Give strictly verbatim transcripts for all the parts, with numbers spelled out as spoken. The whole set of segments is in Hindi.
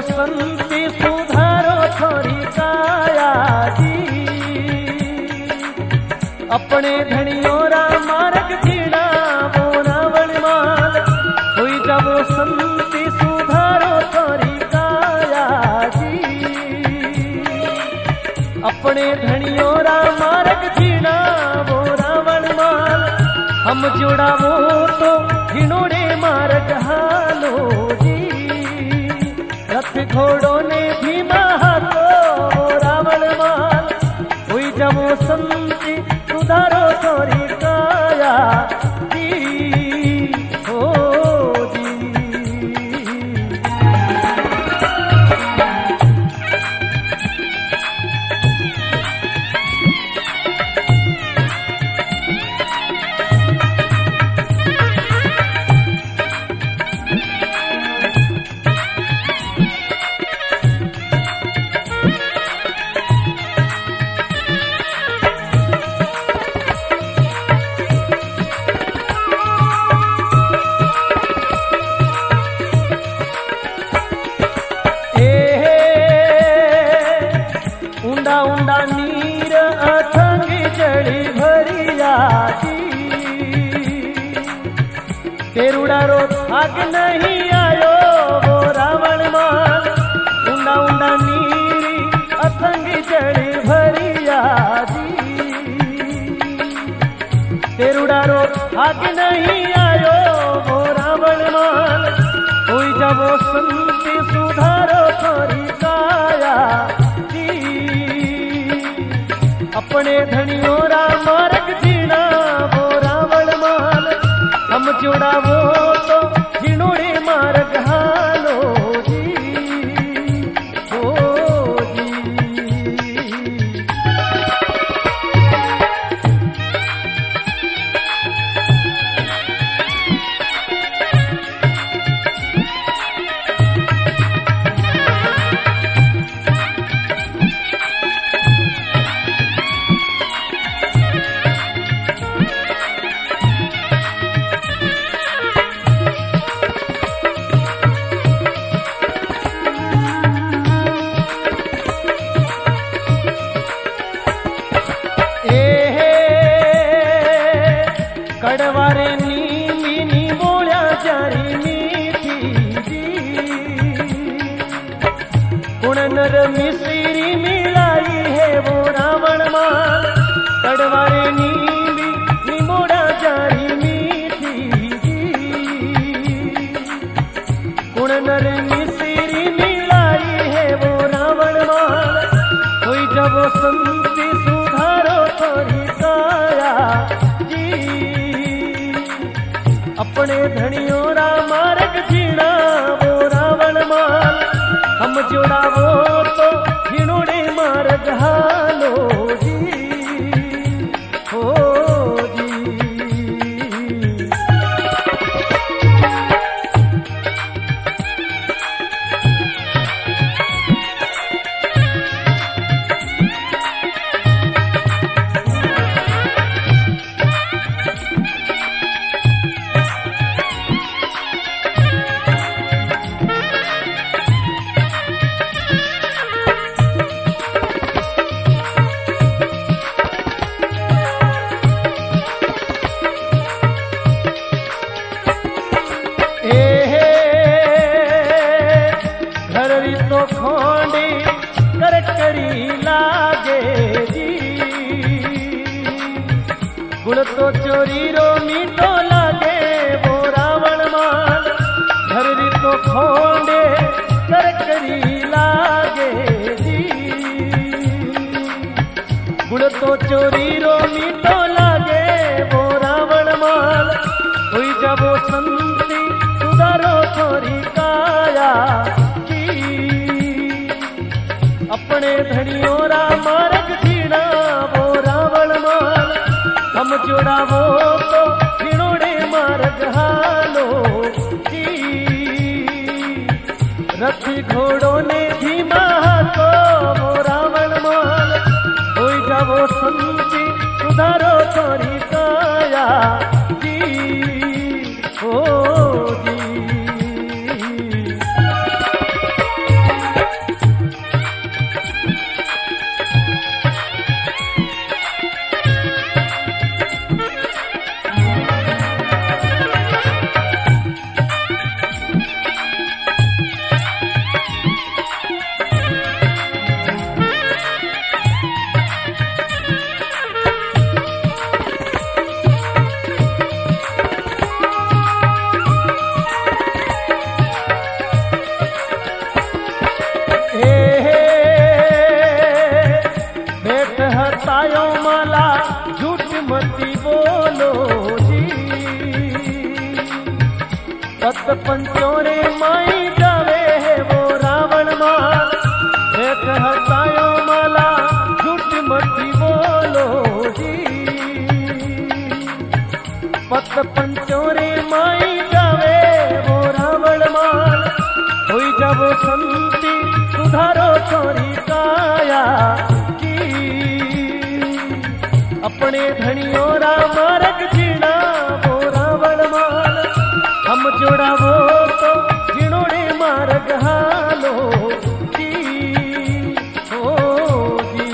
संति सुधारो थोरी काया जी। अपने धनियों रा मार्ग जीना वो रावण माल हुई जावो संति सुधारो थोरी काया जी। अपने धनियों रा मार्ग जीना वो रावण माल हम जुड़ावो तो हिनोड़े मार्ग हालो जी। रथ घोड़ों ने भीमा हाथो रावण माल हुई जावो संति सुधारो थोरी काया जी। हो जी ऊंडा नीर अथंग जड़ी भरिया जी। तेरुड़ा रो थाक नहीं आयो वो रावण माल ऊंडा ऊंडा नीरी अथंग जड़ी भरिया जी। तेरुड़ा रो थाक नहीं आयो वो रावण माल हुई जावो संति सुधारो थोरी काया जी। अपने धनियों रा मार्ग जीना वो रावण माल हम जुड़ावो तो जिनोड़े मार्ग हालो जी। ओ जी कड़वारे नीमी नी बोलिया जारी मीठी जी। कुणनर मिश्री मिलाई है वो रावण माल कड़वारे नीमी नी बोलिया जारी मीठी जी। कुणनर मिश्री मिलाई है वो रावण माल हुई जावो संति सुधारो थोरी काया जी। अपने धनियों रा मार्ग जीना वो रावण माल हम जुड़ावो तो हिनोड़े मार्ग हालो जी। हो जी तो खोंडी करकरी लागे जी। गुण तो चोरी रो मीठो लागे वो रावण माल धररी तो खोंडे करकरी लागे जी। गुण तो चोरी रो मीठो लागे वो रावण माल हुई जावो संति सुधारो थोरी काया। अपने धनियों रा मार्ग जीना वो रावण माल हम जुड़ावो तो हिनोड़े मार्ग हालो जी। रथी घोड़ों ने धीमा हाथो वो रावण माल हुई जावो संति सुधारो थोरी काया जी। हो जी पत पंचोरे माई जावे है वो रावण माल, एक हसायो माला झूठ मती बोलो जी। पत पंचोरे माई जावे वो रावण माल, होई जावो संति सुधारो छोरी काया की। अपने धनियों रा मार्ग जीना वो रावण माल, हम जोड़ावो तो जिणोड़े मार्ग हालो जी हो जी।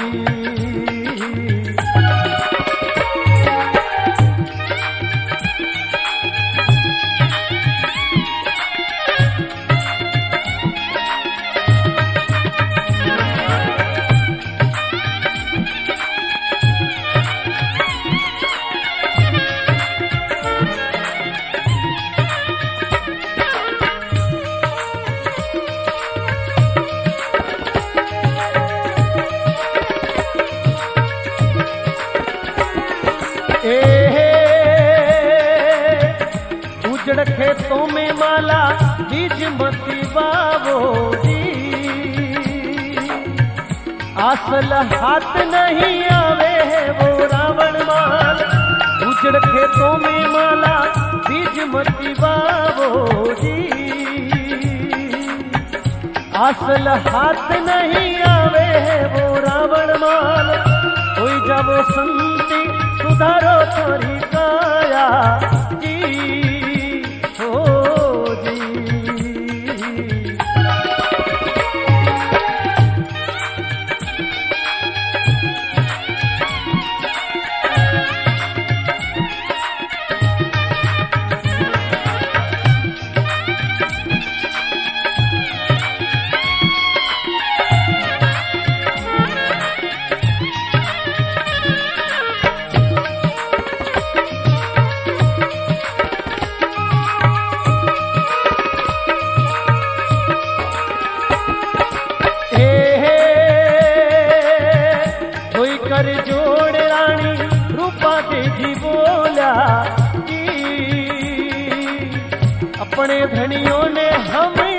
उजड़ खेतों में माला बीज मती बावो जी। आसल हाथ नहीं आवे है वो रावण माल, उजड़ खेतों में माला बीज मती बावो जी। आसल हाथ नहीं आवे है वो रावण माल, होई जावो संति सुधारो छोरी काया जी हो जी। कर जोड़ रानी रूपा देजी बोला कि अपने धनियों ने हमें